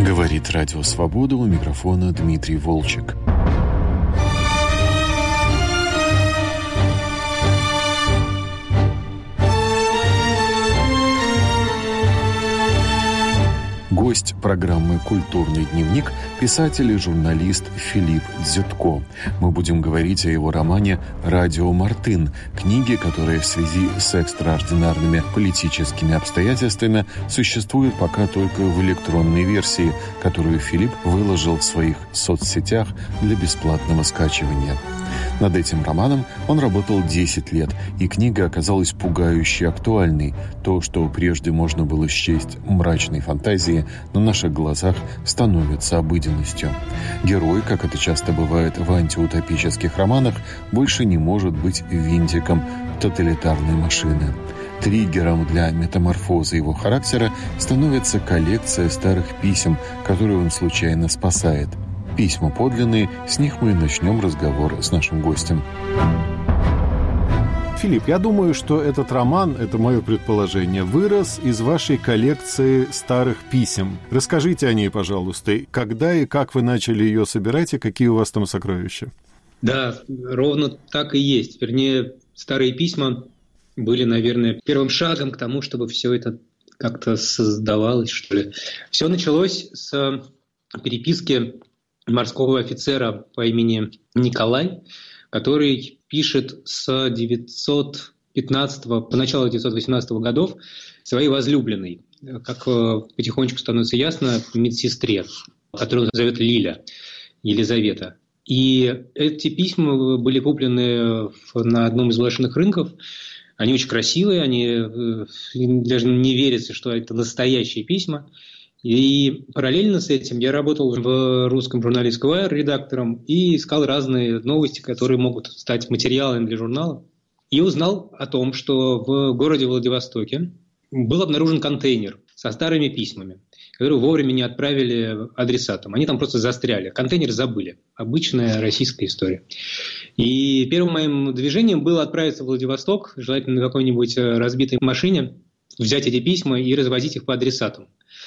Говорит Радио Свобода, у микрофона Дмитрий Волчек. Гость программы «Культурный дневник» – писатель и журналист Филипп Дзютко. Мы будем говорить о его романе «Радио Мартын», книге, которая в связи с экстраординарными политическими обстоятельствами существует пока только в электронной версии, которую Филипп выложил в своих соцсетях для бесплатного скачивания. Над этим романом он работал 10 лет, и книга оказалась пугающе актуальной. То, что прежде можно было счесть мрачной фантазией, на наших глазах становится обыденностью. Герой, как это часто бывает в антиутопических романах, больше не может быть винтиком тоталитарной машины. Триггером для метаморфозы его характера становится коллекция старых писем, которую он случайно спасает. Письма подлинные, с них мы и начнем разговор с нашим гостем. Филипп, я думаю, что этот роман, это мое предположение, вырос из вашей коллекции старых писем. Расскажите о ней, пожалуйста. Когда и как вы начали ее собирать, и какие у вас там сокровища? Да, ровно так и есть. Вернее, старые письма были, наверное, первым шагом к тому, чтобы все это как-то создавалось, что ли. Все началось с переписки морского офицера по имени Николай, который пишет с 915 по начало 918 годов своей возлюбленной, как потихонечку становится ясно, медсестре, которую зовет Лиля, Елизавета. И эти письма были куплены на одном из блошиных рынков. Они очень красивые, даже не верится, что это настоящие письма. И параллельно с этим я работал в русском журнале Esquire редактором и искал разные новости, которые могут стать материалами для журнала. И узнал о том, что в городе Владивостоке был обнаружен контейнер со старыми письмами, которые вовремя не отправили адресатам. Они там просто застряли. Контейнер забыли. Обычная российская история. И первым моим движением было отправиться в Владивосток, желательно на какой-нибудь разбитой машине, взять эти письма и развозить их по адресатам.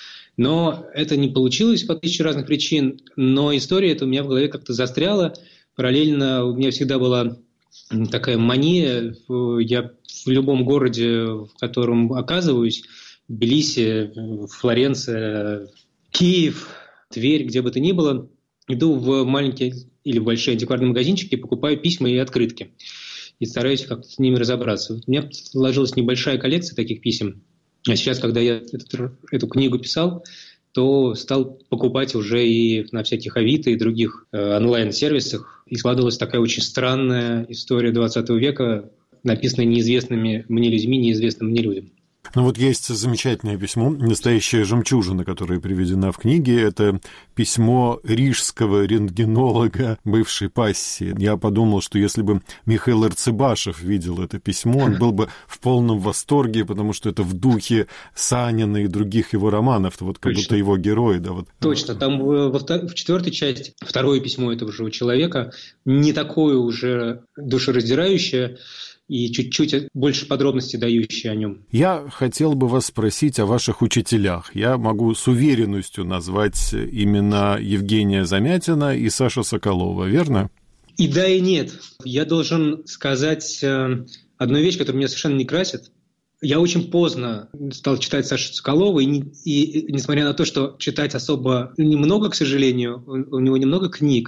Но это не получилось по 1000 разных причин, но история эта у меня в голове как-то застряла. Параллельно у меня всегда была такая мания, я в любом городе, в котором оказываюсь, Тбилиси, Флоренция, Киев, Тверь, где бы то ни было, иду в маленькие или в большие антикварные магазинчики, покупаю письма и открытки и стараюсь как-то с ними разобраться. У меня сложилась небольшая коллекция таких писем. А сейчас, когда я эту книгу писал, то стал покупать уже и на всяких Авито и других онлайн-сервисах. И складывалась такая очень странная история 20 века, написанная неизвестными мне людьми, неизвестным мне людям. Ну вот есть замечательное письмо, настоящая жемчужина, которая приведена в книге. Это письмо рижского рентгенолога бывшей пассии. Я подумал, что если бы Михаил Арцебашев видел это письмо, он был бы в полном восторге, потому что это в духе Санина и других его романов, вот как будто его герои. Да, вот. Точно, там в 4-й части второе письмо этого же человека, не такое уже душераздирающее, и чуть-чуть больше подробностей дающие о нем. Я хотел бы вас спросить о ваших учителях. Я могу с уверенностью назвать имена Евгения Замятина и Саши Соколова, верно? И да, и нет. Я должен сказать одну вещь, которая меня совершенно не красит. Я очень поздно стал читать Сашу Соколова, и несмотря на то, что читать особо немного, к сожалению, у него немного книг,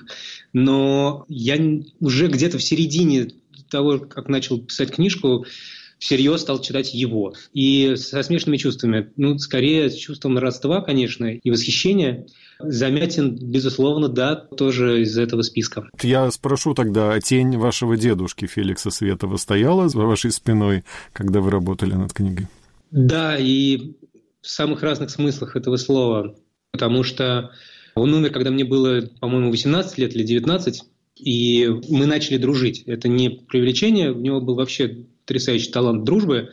но я уже где-то в середине того, как начал писать книжку, всерьез стал читать его. И со смешанными чувствами. Скорее, с чувством родства, конечно, и восхищения. Замятин, безусловно, да, тоже из этого списка. Я спрошу тогда, а тень вашего дедушки Феликса Светова стояла за вашей спиной, когда вы работали над книгой? Да, и в самых разных смыслах этого слова. Потому что он умер, когда мне было, по-моему, 18 лет или 19, и мы начали дружить. Это не преувеличение, у него был вообще потрясающий талант дружбы.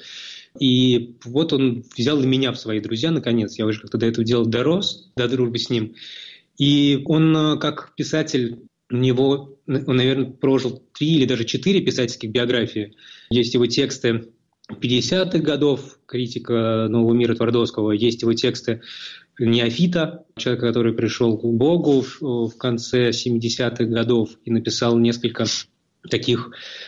И вот он взял и меня в свои друзья, наконец. Я уже как-то до этого дела дорос, до дружбы с ним. И он, как писатель, он, наверное, прожил 3 или даже 4 писательских биографии. Есть его тексты 50-х годов, критика «Нового мира» Твардовского, есть его тексты неофита, человека, который пришел к Богу в конце 70-х годов и написал несколько таких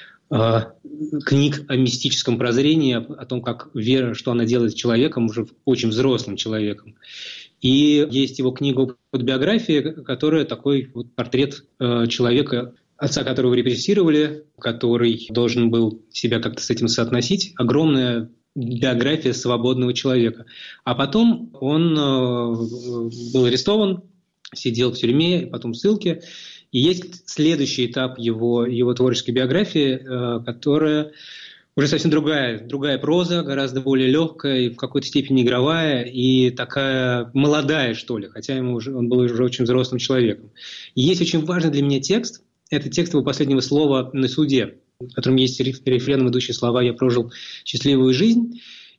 книг о мистическом прозрении, о том, как вера, что она делает с человеком, уже очень взрослым человеком. И есть его книга «Биография», которая такой вот портрет человека, отца которого репрессировали, который должен был себя как-то с этим соотносить. Огромная биография свободного человека. А потом он был арестован, сидел в тюрьме, потом в ссылке. И есть следующий этап его творческой биографии, которая уже совсем другая проза, гораздо более легкая и в какой-то степени игровая, и такая молодая, что ли, хотя он был уже очень взрослым человеком. И есть очень важный для меня текст. Это текст его последнего слова на суде, в котором есть рефреном идущие слова «Я прожил счастливую жизнь».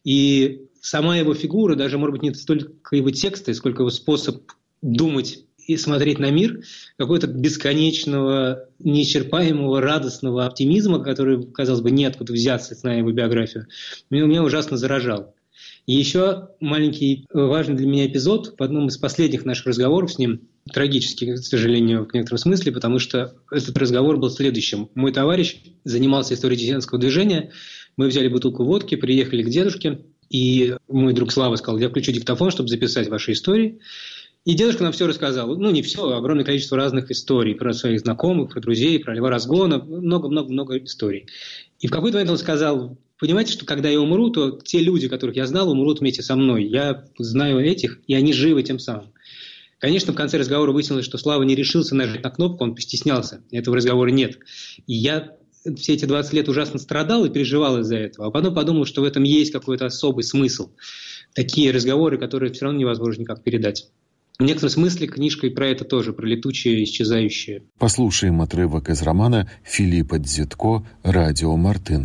И сама его фигура, даже, может быть, не столько его тексты, сколько его способ думать и смотреть на мир, какого-то бесконечного, неисчерпаемого, радостного оптимизма, который, казалось бы, неоткуда взяться, зная его биографию, меня ужасно заражал. И еще маленький важный для меня эпизод в одном из последних наших разговоров с ним, трагический, к сожалению, в некотором смысле, потому что этот разговор был следующим. Мой товарищ занимался историей диссидентского движения, мы взяли бутылку водки, приехали к дедушке, и мой друг Слава сказал: я включу диктофон, чтобы записать ваши истории. И дедушка нам все рассказал. Ну, не все, а огромное количество разных историй про своих знакомых, про друзей, про Льва Разгона, много-много-много историй. И в какой-то момент он сказал: понимаете, что когда я умру, то те люди, которых я знал, умрут вместе со мной. Я знаю этих, и они живы тем самым. Конечно, в конце разговора выяснилось, что Слава не решился нажать на кнопку, он постеснялся. Этого разговора нет. И я все эти 20 лет ужасно страдал и переживал из-за этого. А потом подумал, что в этом есть какой-то особый смысл. Такие разговоры, которые все равно невозможно никак передать. В некотором смысле книжка и про это тоже, про летучее, исчезающее. Послушаем отрывок из романа Филиппа Дзитко «Радио Мартын».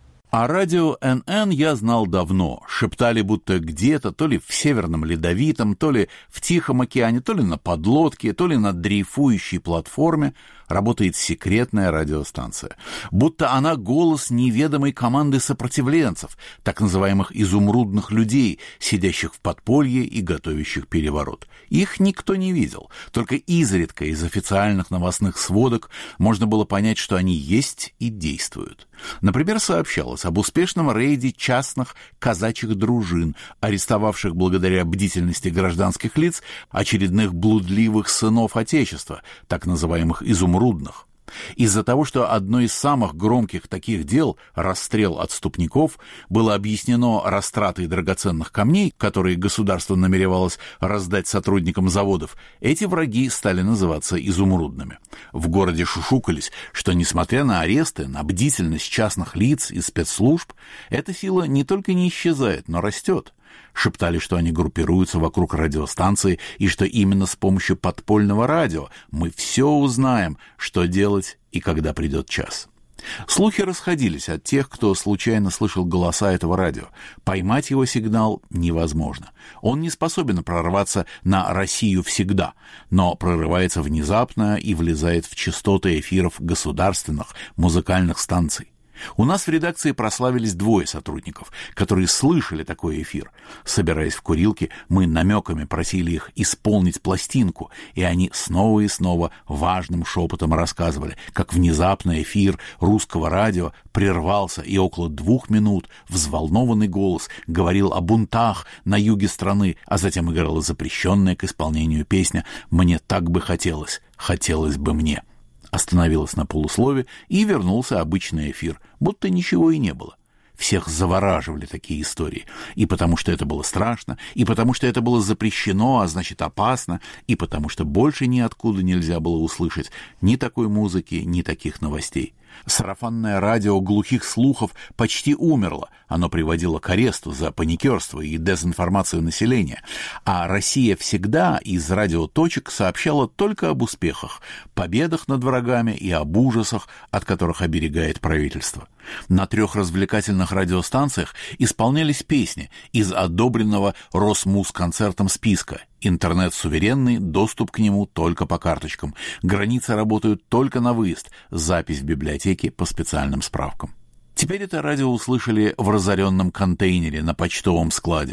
О радио НН я знал давно. Шептали, будто где-то, то ли в Северном Ледовитом, то ли в Тихом океане, то ли на подлодке, то ли на дрейфующей платформе работает секретная радиостанция. Будто она голос неведомой команды сопротивленцев, так называемых изумрудных людей, сидящих в подполье и готовящих переворот. Их никто не видел. Только изредка из официальных новостных сводок можно было понять, что они есть и действуют. Например, сообщалось об успешном рейде частных казачьих дружин, арестовавших благодаря бдительности гражданских лиц очередных блудливых сынов Отечества, так называемых изумрудных. Из-за того, что одно из самых громких таких дел, расстрел отступников, было объяснено растратой драгоценных камней, которые государство намеревалось раздать сотрудникам заводов, эти враги стали называться изумрудными. В городе шушукались, что, несмотря на аресты, на бдительность частных лиц и спецслужб, эта сила не только не исчезает, но растет. Шептали, что они группируются вокруг радиостанции и что именно с помощью подпольного радио мы все узнаем, что делать и когда придет час. Слухи расходились от тех, кто случайно слышал голоса этого радио. Поймать его сигнал невозможно. Он не способен прорваться на Россию всегда, но прорывается внезапно и влезает в частоты эфиров государственных музыкальных станций. У нас в редакции прославились двое сотрудников, которые слышали такой эфир. Собираясь в курилке, мы намеками просили их исполнить пластинку, и они снова и снова важным шепотом рассказывали, как внезапно эфир русского радио прервался, и около 2 минут взволнованный голос говорил о бунтах на юге страны, а затем играла запрещенная к исполнению песня «Мне так бы хотелось, хотелось бы мне». Остановилась на полуслове, и вернулся обычный эфир, будто ничего и не было. Всех завораживали такие истории. И потому что это было страшно, и потому что это было запрещено, а значит опасно, и потому что больше ниоткуда нельзя было услышать ни такой музыки, ни таких новостей. Сарафанное радио глухих слухов почти умерло. Оно приводило к аресту за паникерство и дезинформацию населения. А «Россия всегда» из радиоточек сообщала только об успехах, победах над врагами и об ужасах, от которых оберегает правительство. На 3 развлекательных радиостанциях исполнялись песни из одобренного Росмузконцертом списка. Интернет суверенный, доступ к нему только по карточкам. Границы работают только на выезд, запись в библиотеке по специальным справкам. Теперь это радио услышали в разоренном контейнере на почтовом складе.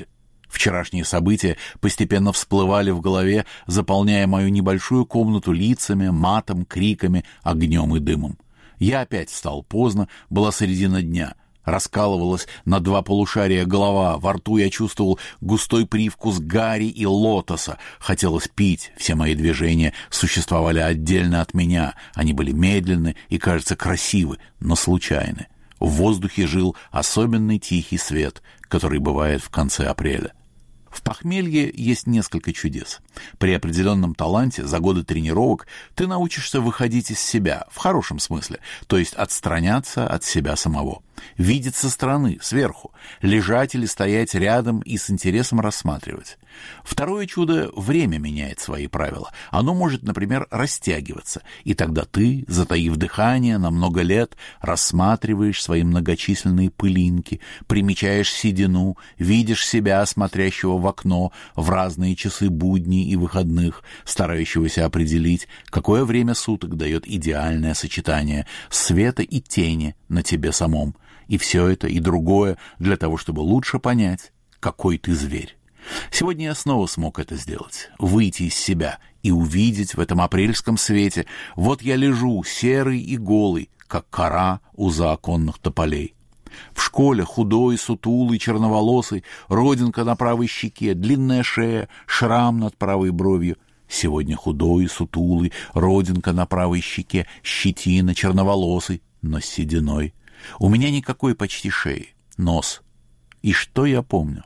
Вчерашние события постепенно всплывали в голове, заполняя мою небольшую комнату лицами, матом, криками, огнем и дымом. Я опять встал поздно, была середина дня. Раскалывалась на два полушария голова, во рту я чувствовал густой привкус гари и лотоса. Хотелось пить, все мои движения существовали отдельно от меня. Они были медленны и, кажется, красивы, но случайны. В воздухе жил особенный тихий свет, который бывает в конце апреля. В похмелье есть несколько чудес. При определенном таланте за годы тренировок ты научишься выходить из себя, в хорошем смысле, то есть отстраняться от себя самого. Видеть со стороны, сверху, лежать или стоять рядом и с интересом рассматривать. Второе чудо — время меняет свои правила. Оно может, например, растягиваться, и тогда ты, затаив дыхание на много лет, рассматриваешь свои многочисленные пылинки, примечаешь седину, видишь себя, смотрящего в окно в разные часы будней и выходных, старающегося определить, какое время суток дает идеальное сочетание света и тени на тебе самом. И все это, и другое для того, чтобы лучше понять, какой ты зверь. Сегодня я снова смог это сделать, выйти из себя и увидеть в этом апрельском свете: вот я лежу, серый и голый, как кора у заоконных тополей. В школе худой, сутулый, черноволосый, родинка на правой щеке, длинная шея, шрам над правой бровью. Сегодня худой, сутулый, родинка на правой щеке, щетина, черноволосый, но с сединой. У меня никакой почти шеи, нос. И что я помню?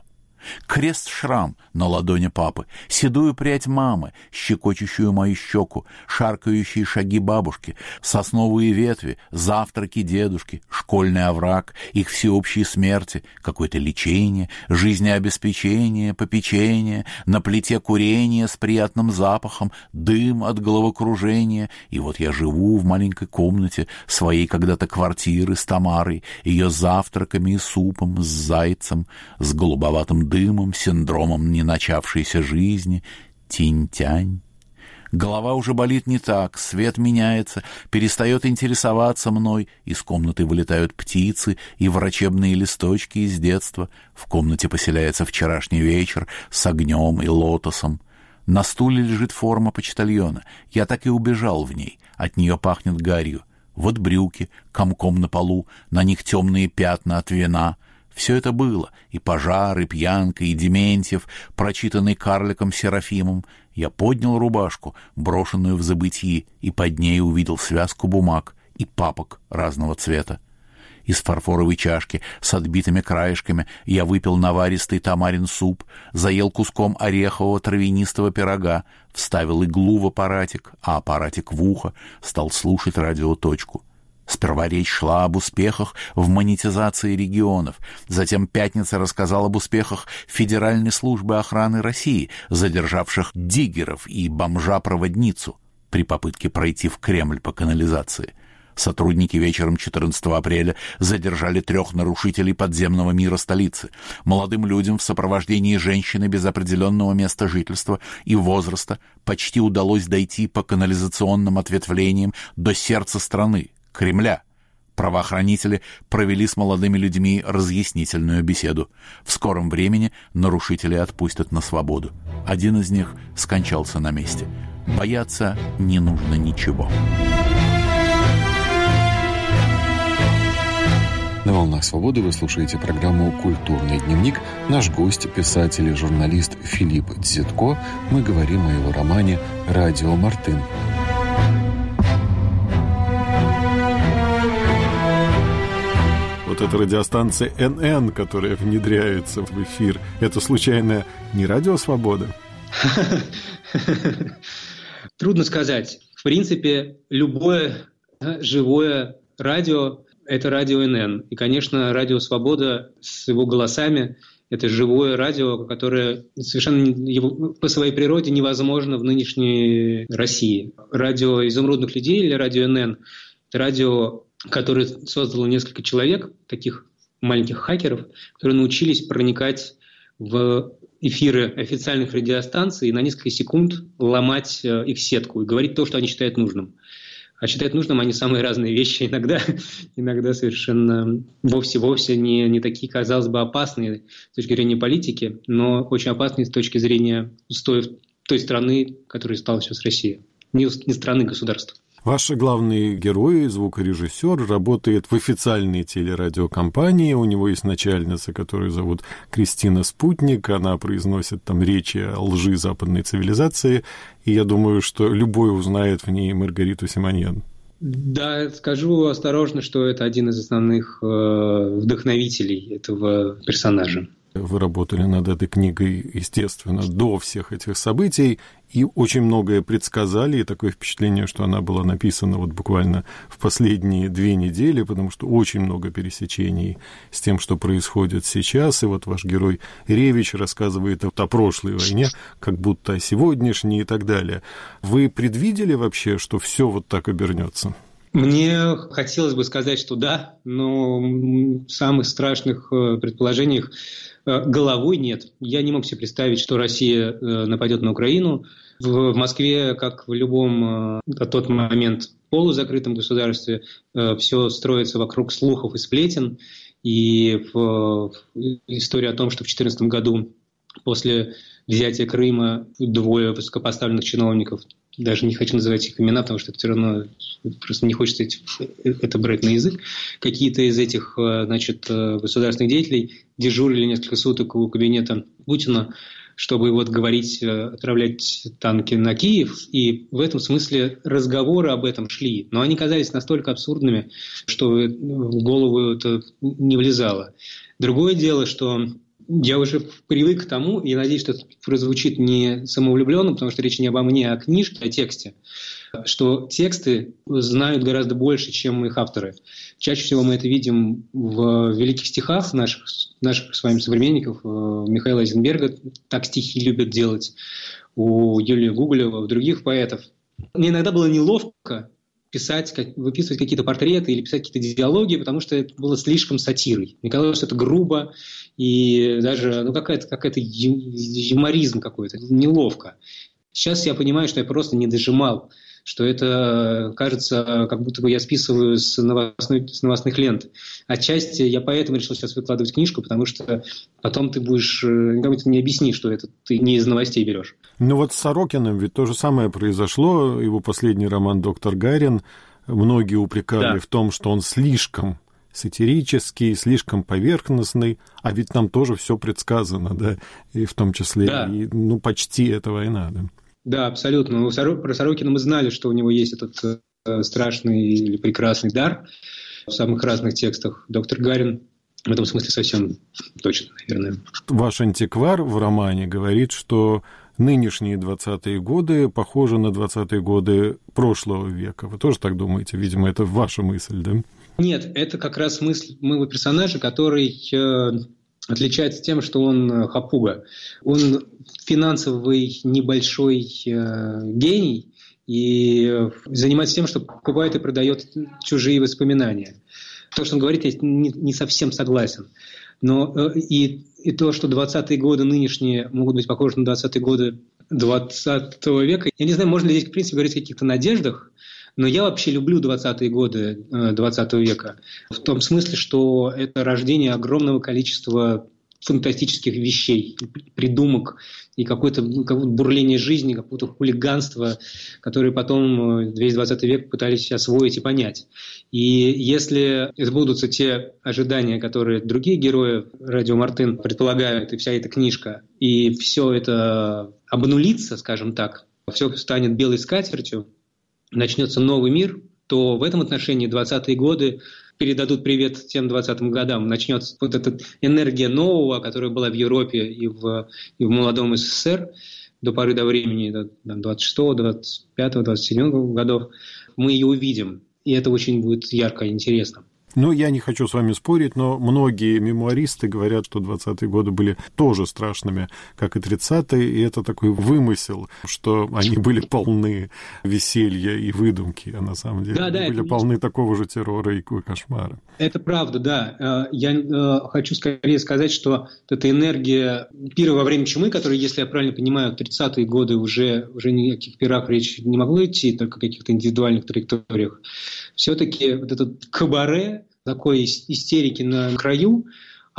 Крест-шрам на ладони папы, седую прядь мамы, щекочущую мою щеку, шаркающие шаги бабушки, сосновые ветви, завтраки дедушки, школьный овраг, их всеобщие смерти, какое-то лечение, жизнеобеспечение, попечение, на плите курение с приятным запахом, дым от головокружения. И вот я живу в маленькой комнате своей когда-то квартиры с Тамарой, ее завтраками и супом, с зайцем, с голубоватым дымом, синдромом не начавшейся жизни, тинь-тянь. Голова уже болит не так, свет меняется, перестает интересоваться мной, из комнаты вылетают птицы и врачебные листочки из детства, в комнате поселяется вчерашний вечер с огнем и лотосом. На стуле лежит форма почтальона, я так и убежал в ней, от нее пахнет гарью. Вот брюки, комком на полу, на них темные пятна от вина. Все это было, и пожар, и пьянка, и Дементьев, прочитанный карликом Серафимом. Я поднял рубашку, брошенную в забытьи, и под ней увидел связку бумаг и папок разного цвета. Из фарфоровой чашки с отбитыми краешками я выпил наваристый Тамарин суп, заел куском орехового травянистого пирога, вставил иглу в аппаратик, а аппаратик в ухо, стал слушать радиоточку. Сперва речь шла об успехах в монетизации регионов, затем «Пятница» рассказал об успехах Федеральной службы охраны России, задержавших диггеров и бомжа-проводницу при попытке пройти в Кремль по канализации. Сотрудники вечером 14 апреля задержали 3 нарушителей подземного мира столицы. Молодым людям в сопровождении женщины без определенного места жительства и возраста почти удалось дойти по канализационным ответвлениям до сердца страны, Кремля. Правоохранители провели с молодыми людьми разъяснительную беседу. В скором времени нарушителей отпустят на свободу. Один из них скончался на месте. Бояться не нужно ничего. На «Волнах свободы» вы слушаете программу «Культурный дневник». Наш гость, писатель и журналист Филипп Дзютко. Мы говорим о его романе «Радио Мартын». Вот эта радиостанция НН, которая внедряется в эфир, это случайно не «Радио Свобода»? Трудно сказать. В принципе, любое живое радио – это радио НН. И, конечно, радио «Свобода» с его голосами – это живое радио, которое совершенно по своей природе невозможно в нынешней России. Радио «Изумрудных людей» или радио НН – это радио, которое создало несколько человек, таких маленьких хакеров, которые научились проникать в эфиры официальных радиостанций и на несколько секунд ломать их сетку и говорить то, что они считают нужным. а считают нужным они самые разные вещи, иногда совершенно вовсе не такие, казалось бы, опасные с точки зрения политики, но очень опасные с точки зрения устоев той страны, которой стала сейчас Россия, не страны, государства. Ваш главный герой, звукорежиссер, работает в официальной телерадиокомпании. У него есть начальница, которую зовут Кристина Спутник. Она произносит там речи о лжи западной цивилизации. И я думаю, что любой узнает в ней Маргариту Симоньян. Да, скажу осторожно, что это один из основных вдохновителей этого персонажа. Вы работали над этой книгой, естественно, до всех этих событий, и очень многое предсказали, и такое впечатление, что она была написана вот буквально в последние 2 недели, потому что очень много пересечений с тем, что происходит сейчас, и вот ваш герой Ревич рассказывает о прошлой войне, как будто о сегодняшней и так далее. Вы предвидели вообще, что все вот так обернется? Мне хотелось бы сказать, что да, но в самых страшных предположениях головой нет. Я не мог себе представить, что Россия нападет на Украину. В Москве, как в любом на тот момент полузакрытом государстве, все строится вокруг слухов и сплетен. И история о том, что в 2014 году после взятия Крыма 2 высокопоставленных чиновников, даже не хочу называть их имена, потому что это все равно просто не хочется это брать на язык, какие-то из этих, государственных деятелей дежурили несколько суток у кабинета Путина, чтобы говорить, отправлять танки на Киев. И в этом смысле разговоры об этом шли. Но они казались настолько абсурдными, что в голову это не влезало. Другое дело, что я уже привык к тому, и надеюсь, что это прозвучит не самовлюбленно, потому что речь не обо мне, а о книжке, о тексте, что тексты знают гораздо больше, чем их авторы. Чаще всего мы это видим в великих стихах наших с вами современников, Михаила Эйзенберга, так стихи любят делать, у Юлии Гоголева, у других поэтов. Мне иногда было неловко выписывать какие-то портреты или писать какие-то диалоги, потому что это было слишком сатирой. Мне казалось, что это грубо и даже какая-то юморизм какой-то, неловко. Сейчас я понимаю, что я просто не дожимал, что это кажется, как будто бы я списываю с новостных лент. Отчасти я поэтому решил сейчас выкладывать книжку, потому что потом ты будешь, никому не объяснишь, что это ты не из новостей берешь. Ну вот с Сорокиным ведь то же самое произошло. Его последний роман «Доктор Гарин». Многие упрекали в том, что он слишком сатирический, слишком поверхностный, а ведь там тоже все предсказано, да, и в том числе, почти эта война, да. Да, абсолютно. Про Сорокина мы знали, что у него есть этот страшный или прекрасный дар в самых разных текстах. «Доктор Гарин» в этом смысле совсем точно, наверное. Ваш антиквар в романе говорит, что нынешние 20-е годы похожи на 20-е годы прошлого века. Вы тоже так думаете? Видимо, это ваша мысль, да? Нет, это как раз мысль моего персонажа, который отличается тем, что он хапуга. Он финансовый небольшой гений и занимается тем, что покупает и продает чужие воспоминания. То, что он говорит, я не совсем согласен. Но и то, что 20-е годы нынешние могут быть похожи на 20-е годы 20 века, я не знаю, можно ли здесь, в принципе, говорить о каких-то надеждах, но я вообще люблю 20-е годы 20 века в том смысле, что это рождение огромного количества фантастических вещей, придумок и какое-то бурление жизни, какое-то хулиганство, которое потом весь 20 век пытались освоить и понять. И если сбудутся те ожидания, которые другие герои «Радио Мартын» предполагают, и вся эта книжка, и все это обнулится, скажем так, все станет белой скатертью, начнется новый мир, то в этом отношении 20-е годы передадут привет тем 20-м годам. Начнется вот эта энергия нового, которая была в Европе и в молодом СССР до поры до времени, до 26-го, 25-го, 27-го годов. Мы ее увидим, и это очень будет ярко и интересно. Ну, я не хочу с вами спорить, но многие мемуаристы говорят, что 20-е годы были тоже страшными, как и 30-е, и это такой вымысел, что они были полны веселья и выдумки, а на самом деле были полны такого же террора и кошмара. Это правда, да. Я хочу скорее сказать, что эта энергия пира во время чумы, которая, если я правильно понимаю, в 30-е годы уже никаких пирах речи не могло идти, только о каких-то индивидуальных траекториях, все-таки вот этот кабаре, такой истерики на краю,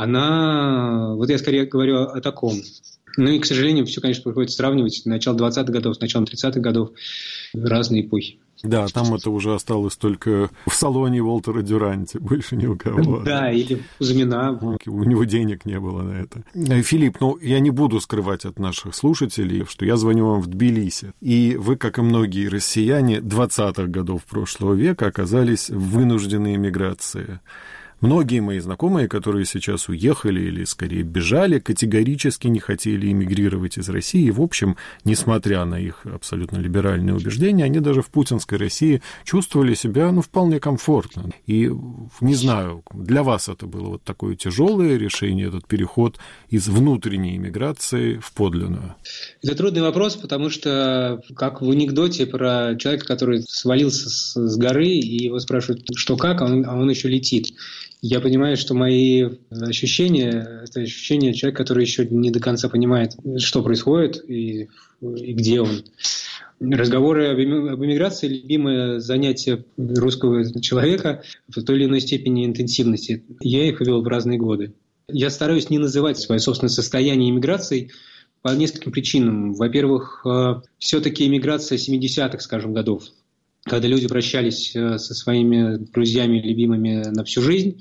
она, вот я скорее говорю о таком. Ну и, к сожалению, все, конечно, приходится сравнивать начало 20-х годов с началом 30-х годов, разные эпохи. Да, там это уже осталось только в салоне Уолтера Дюранти, больше ни у кого. Да, или у Кузьмина. У него денег не было на это. Филипп, я не буду скрывать от наших слушателей, что я звоню вам в Тбилиси. И вы, как и многие россияне 20-х годов прошлого века, оказались в вынужденной эмиграции. Многие мои знакомые, которые сейчас уехали или, скорее, бежали, категорически не хотели эмигрировать из России. И, в общем, несмотря на их абсолютно либеральные убеждения, они даже в путинской России чувствовали себя, вполне комфортно. И, не знаю, для вас это было вот такое тяжелое решение, этот переход из внутренней эмиграции в подлинную? Это трудный вопрос, потому что, как в анекдоте про человека, который свалился с горы, и его спрашивают, что как, а он еще летит. Я понимаю, что мои ощущения – это ощущения человека, который еще не до конца понимает, что происходит и где он. Разговоры об эмиграции – любимое занятие русского человека в той или иной степени интенсивности. Я их вел в разные годы. Я стараюсь не называть свое собственное состояние эмиграцией по нескольким причинам. Во-первых, все-таки эмиграция 70-х, скажем, годов, когда люди прощались со своими друзьями, любимыми на всю жизнь,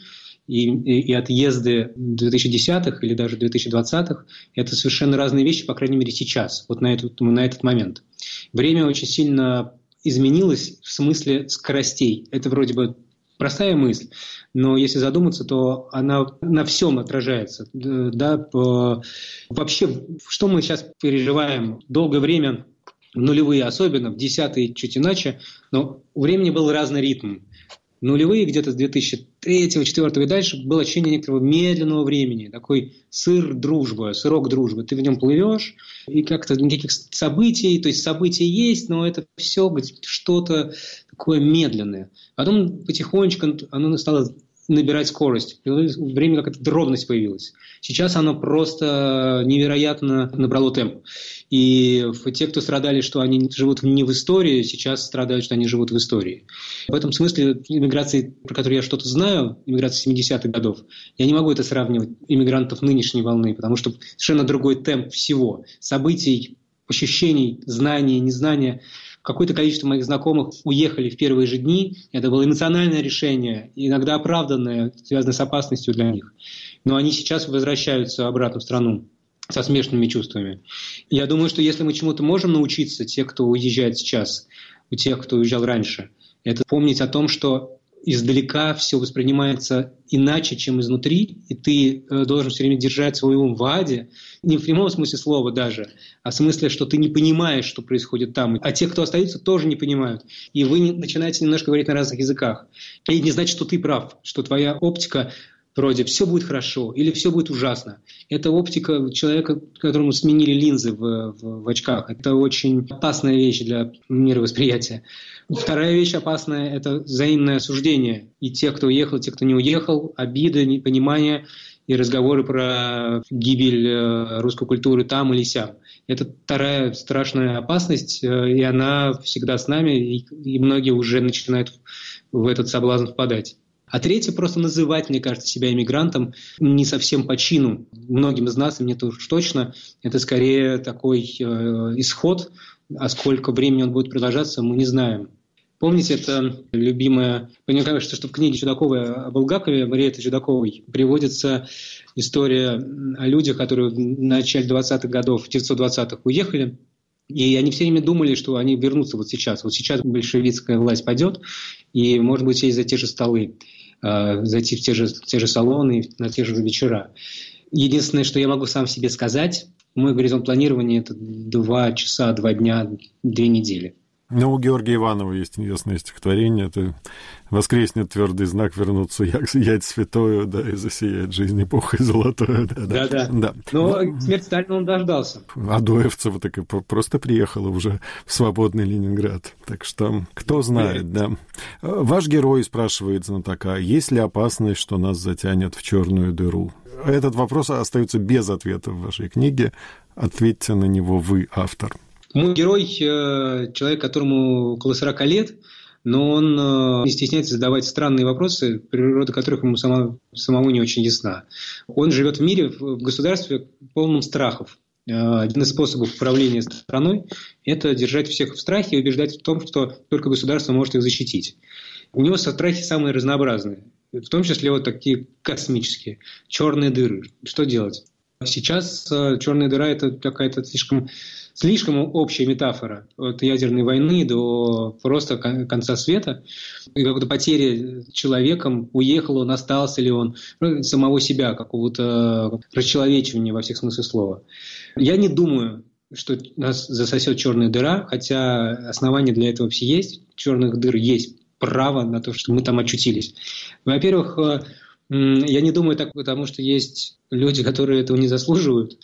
и отъезды 2010-х или даже 2020-х – это совершенно разные вещи, по крайней мере, сейчас, вот на этот момент. Время очень сильно изменилось в смысле скоростей. Это вроде бы простая мысль, но если задуматься, то она на всем отражается. Да, вообще, что мы сейчас переживаем долгое время, нулевые особенно, в 10-е чуть иначе, но у времени был разный ритм. Нулевые где-то с 2003-2004 и дальше было ощущение некоторого медленного времени, такой сырок дружбы. Ты в нем плывешь, и как-то никаких событий, то есть события есть, но это все что-то такое медленное. Потом потихонечку оно стало набирать скорость. Время какая-то дробность появилась. Сейчас оно просто невероятно набрало темп. И те, кто страдали, что они живут не в истории, сейчас страдают, что они живут в истории. В этом смысле иммиграции, про которую я что-то знаю, иммиграции 70-х годов, я не могу это сравнивать иммигрантов нынешней волны, потому что совершенно другой темп всего. Событий, ощущений, знаний, незнания. Какое-то количество моих знакомых уехали в первые же дни. Это было эмоциональное решение, иногда оправданное, связанное с опасностью для них. Но они сейчас возвращаются обратно в страну со смешанными чувствами. Я думаю, что если мы чему-то можем научиться, те, кто уезжает сейчас, у тех, кто уезжал раньше, это помнить о том, что издалека все воспринимается иначе, чем изнутри, и ты должен все время держать свой ум в аде, не в прямом смысле слова даже, а в смысле, что ты не понимаешь, что происходит там. А те, кто остаются, тоже не понимают. И вы начинаете немножко говорить на разных языках. И не значит, что ты прав, что твоя оптика вроде «все будет хорошо» или «все будет ужасно». Это оптика человека, которому сменили линзы в очках. Это очень опасная вещь для мировосприятия. Вторая вещь опасная – это взаимное осуждение. И те, кто уехал, и те, кто не уехал, обиды, непонимание и разговоры про гибель русской культуры там или сям. Это вторая страшная опасность, и она всегда с нами, и многие уже начинают в этот соблазн впадать. А третье, просто называть, мне кажется, себя иммигрантом не совсем по чину. Многим из нас, и мне тоже точно, это скорее такой исход, а сколько времени он будет продолжаться, мы не знаем. Помните, это любимая... Мне кажется, что в книге Чудаковой о Булгакове, Мариэтты Чудаковой, приводится история о людях, которые в начале 20-х годов, 1920-х уехали, и они все время думали, что они вернутся вот сейчас. Вот сейчас большевистская власть пойдет, и, может быть, сесть за те же столы, зайти в те же салоны, на те же вечера. Единственное, что я могу сам себе сказать, мой горизонт планирования – это 2 часа, 2 дня, 2 недели. Но у Георгия Иванова есть интересное стихотворение. Это «Воскреснет твердый знак, вернуться ять святою, да, и засияет жизнь эпохой золотою». Да. Но смерть Сталина он дождался. Адоевцева так и просто приехала уже в свободный Ленинград. Так что кто знает, да. Ваш герой спрашивает знатока, есть ли опасность, что нас затянет в черную дыру? Этот вопрос остается без ответа в вашей книге. Ответьте на него вы, автор. Мой герой – человек, которому около 40 лет, но он не стесняется задавать странные вопросы, природа которых ему самому не очень ясна. Он живет в мире, в государстве, полном страхов. Один из способов управления страной – это держать всех в страхе и убеждать в том, что только государство может их защитить. У него страхи самые разнообразные, в том числе вот такие космические, черные дыры. Что делать? Сейчас черная дыра – это какая-то слишком общая метафора от ядерной войны до просто конца света. И какой-то потери человеком, уехал он, остался ли он, самого себя, какого-то расчеловечивания во всех смыслах слова. Я не думаю, что нас засосет черная дыра, хотя основания для этого все есть. Черных дыр есть право на то, что мы там очутились. Во-первых, я не думаю так, потому что есть люди, которые этого не заслуживают.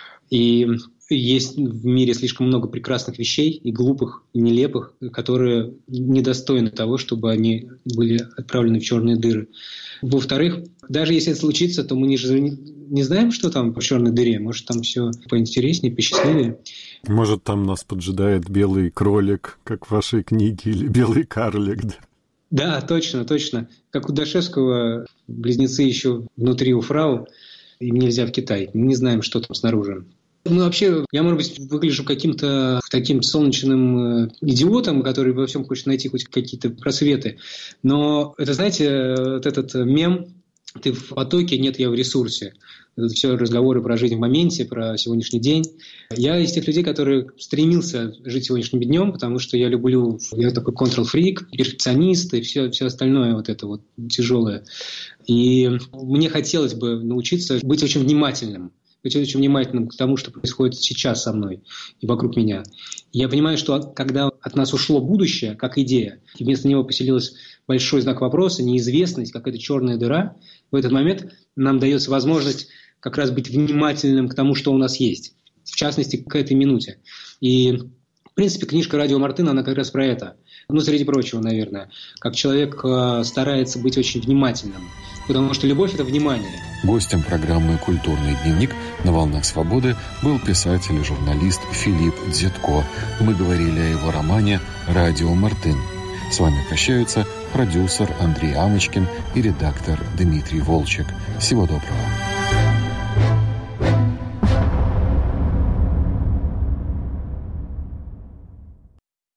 И есть в мире слишком много прекрасных вещей, и глупых, и нелепых, которые недостойны того, чтобы они были отправлены в черные дыры. Во-вторых, даже если это случится, то мы не знаем, что там в черной дыре. Может, там все поинтереснее, посчастливее. Может, там нас поджидает белый кролик, как в вашей книге, или белый карлик, да? Да, точно. Как у Дашевского, близнецы еще внутри у фрау, им нельзя в Китай. Мы не знаем, что там снаружи. Ну, вообще, я, может быть, выгляжу каким-то таким солнечным идиотом, который во всем хочет найти хоть какие-то просветы. Но это, знаете, вот этот мем «ты в потоке, нет, я в ресурсе». Это все разговоры про жизнь в моменте, про сегодняшний день. Я из тех людей, которые стремился жить сегодняшним днем, потому что я такой control-фрик, перфекционист и все остальное вот это вот тяжелое. И мне хотелось бы научиться быть очень внимательным к тому, что происходит сейчас со мной и вокруг меня. Я понимаю, что когда от нас ушло будущее, как идея, и вместо него поселилась большой знак вопроса, неизвестность, какая-то черная дыра, в этот момент нам дается возможность как раз быть внимательным к тому, что у нас есть. В частности, к этой минуте. И, в принципе, книжка «Радио Мартын», она как раз про это. Ну, среди прочего, наверное. Как человек старается быть очень внимательным. Потому что любовь – это внимание. Гостем программы «Культурный дневник» на «Волнах свободы» был писатель и журналист Филипп Дзютко. Мы говорили о его романе «Радио Мартын». С вами прощаются продюсер Андрей Амочкин и редактор Дмитрий Волчек. Всего доброго.